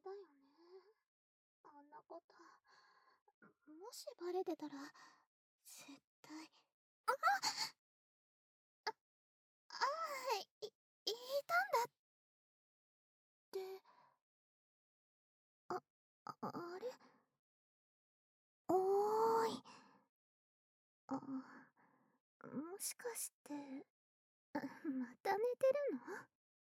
だよね。あんなこと。もしバレてたら、絶対。あいたんだって。あ、あれおーい。もしかして、また寝てるの？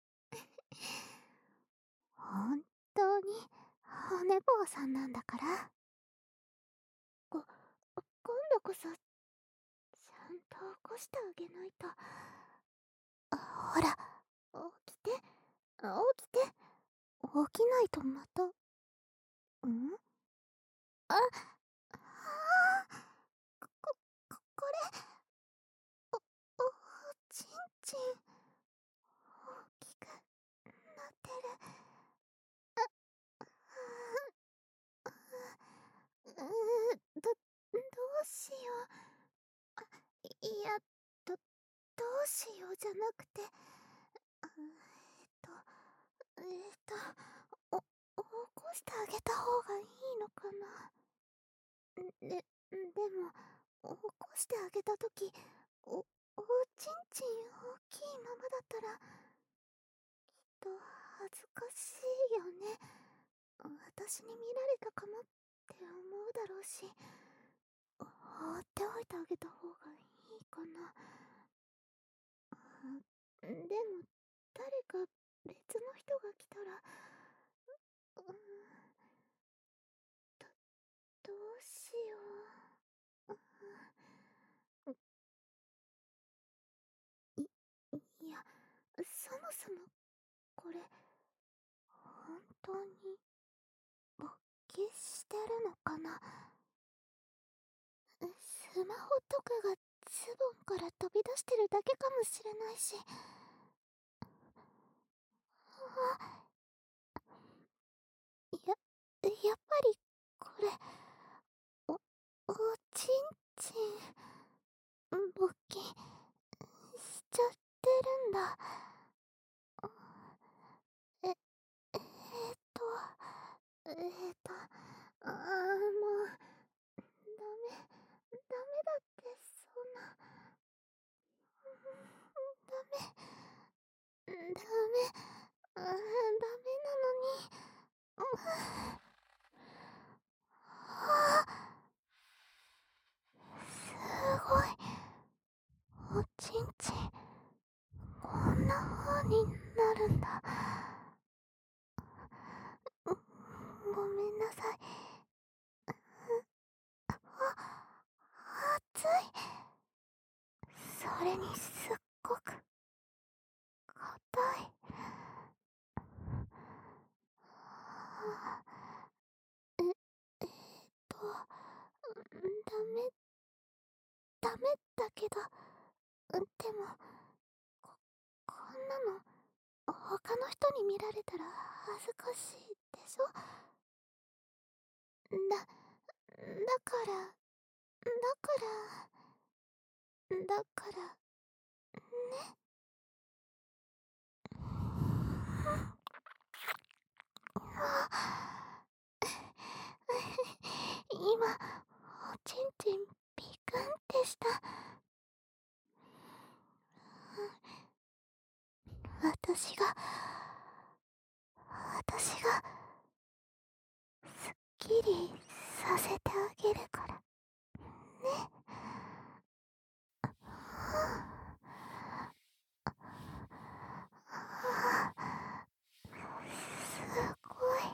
本当に、骨坊さんなんだから。今度こそ、ちゃんと起こしてあげないと。ほら、起きて、起きて、起きないとまた。あ、これ、おちんちん、大きくなってる。どうしよう。いや、どうしようじゃなくて、えっと、起こしてあげた方がいいのかな。でも、起こしてあげたとき、おちんちん大きいままだったら、きっと恥ずかしいよね。私に見られたかもって思うだろうし、放っておいてあげた方がいいかな。でも、誰か別の人が来たら、どうしよう。いや、そもそも、これ、本当に、勃起してるのかな。スマホとかがズボンから飛び出してるだけかもしれないし。やっぱり、これ、おちんちん、勃起、しちゃってるんだ。え、えーっと、もう、ダメ、ダメだって、そんな、ダメ、ダメ、ダメなのに、すごい、おちんちん、こんな風になるんだ。ごめんなさい。熱い。それにすっごく硬い。え、ダメだけど、でも、こんなの、他の人に見られたら恥ずかしいでしょ。だから、だからね。今、おちんちんピクンってした。私が、すっきりさせてあげるからね。すごい。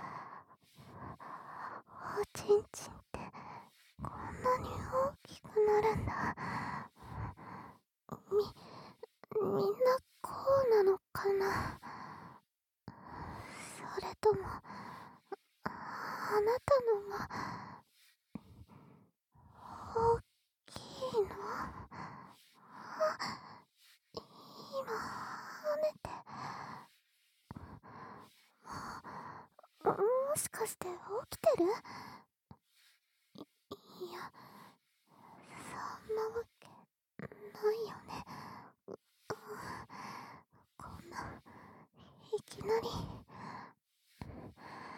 おちんちんってこんなに大きくなるんだ。みんなこうなのかな。それとも、あなたのが大きいの？今、跳ねて。もしかして起きてる？いや、そんなわけないよね。こんな、いきなり。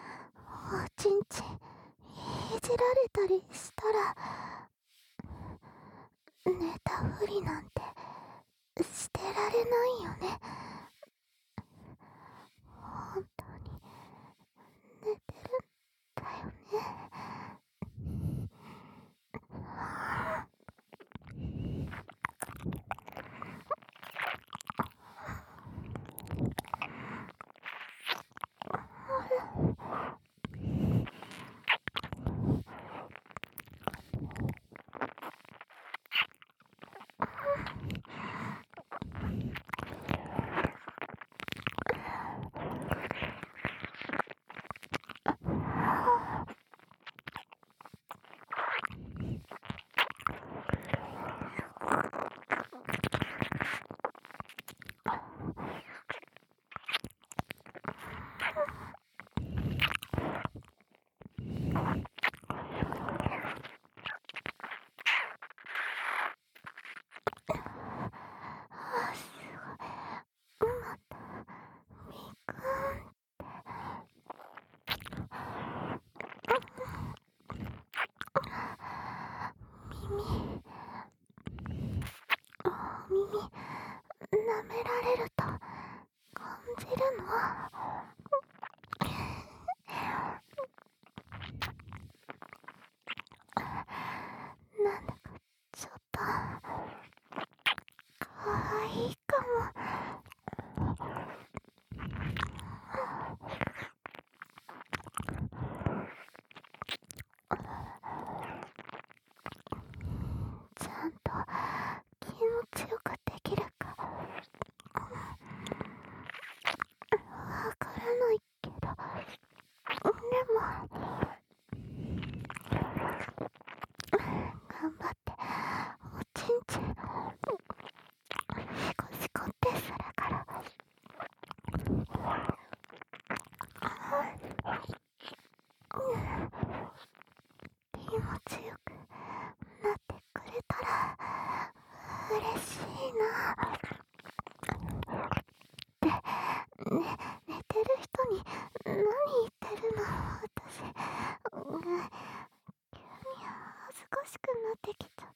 無理なんてしてられないよね。本当に寝てるんだよね。またみくん耳舐められると感じるの。なんだかちょっとかわいいかも。ちゃんと気持ちよくできるかわからないけど、でも頑張っておちんちんシコシコってするから。気持ちよくなってくれたら嬉しいな。って寝てる人に何言ってるの私。急に恥ずかしくなってきちゃった。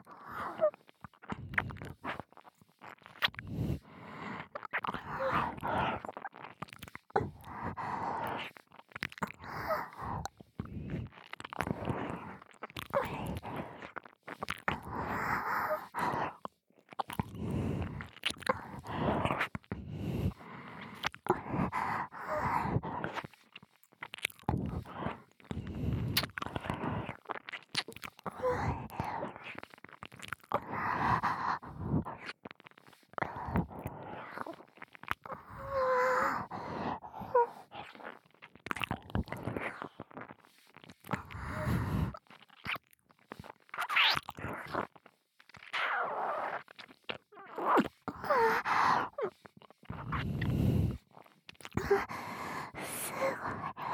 すご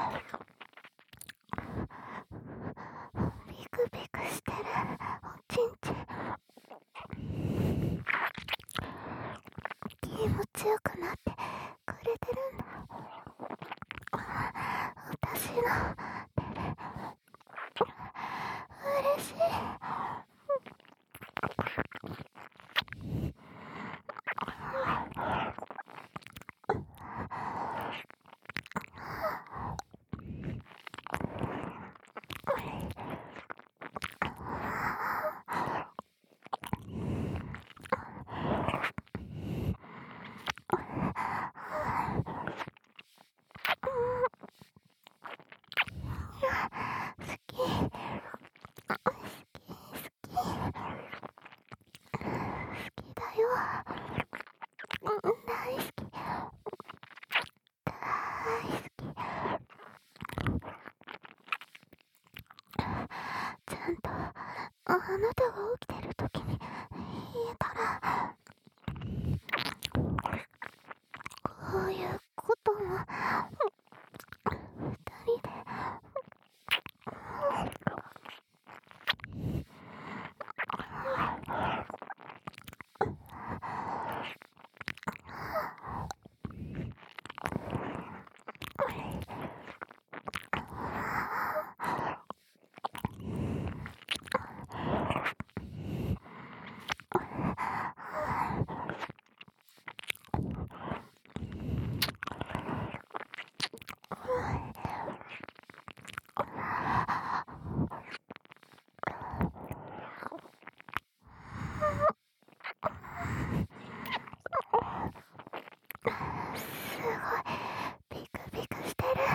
いビクビクしてるおちんちん。気持ちよくなってくれてるんだ。私の手で嬉しい。好き好きだよ。大好き大好き。ちゃんとあなたが起きてる時に言えたら、こういうことも二人でごいビクビクしてる。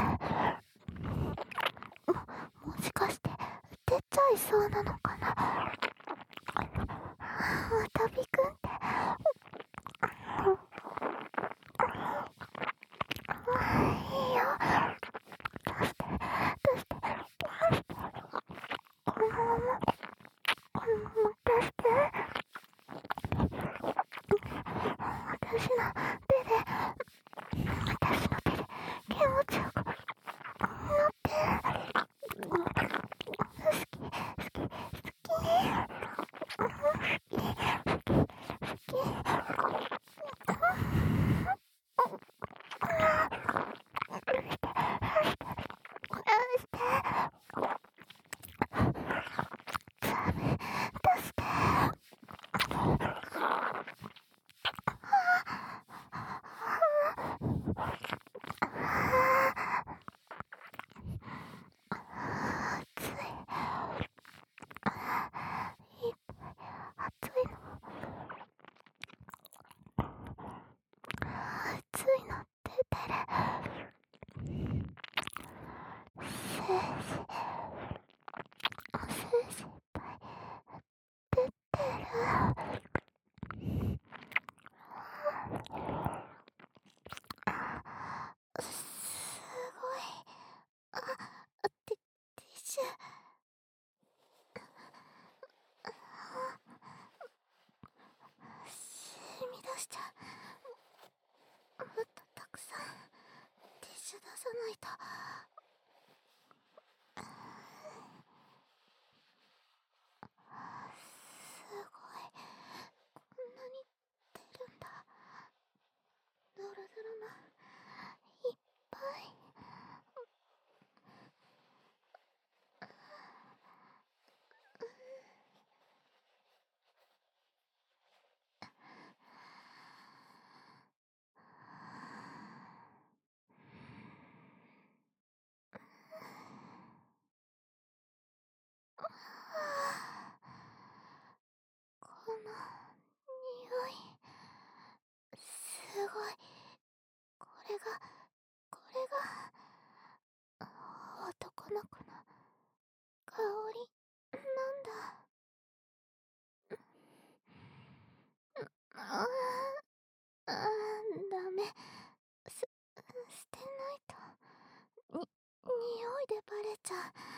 もしかして出ちゃいそうなのかな。またビクンって。いいよ、出して出して、このまま出して。私の手で気持ちよくなって。好き好き好暑いの出てる。精子いっぱい出てる。すごい。ティッシュ。染み出しちゃう。もっとたくさんティッシュ出さないと。すごい。こんなに出るんだ。ドロドロのいっぱい。この匂い、すごい。これが男の子の香りなんだ。ああ、ダメ。捨てないと。匂いでバレちゃう。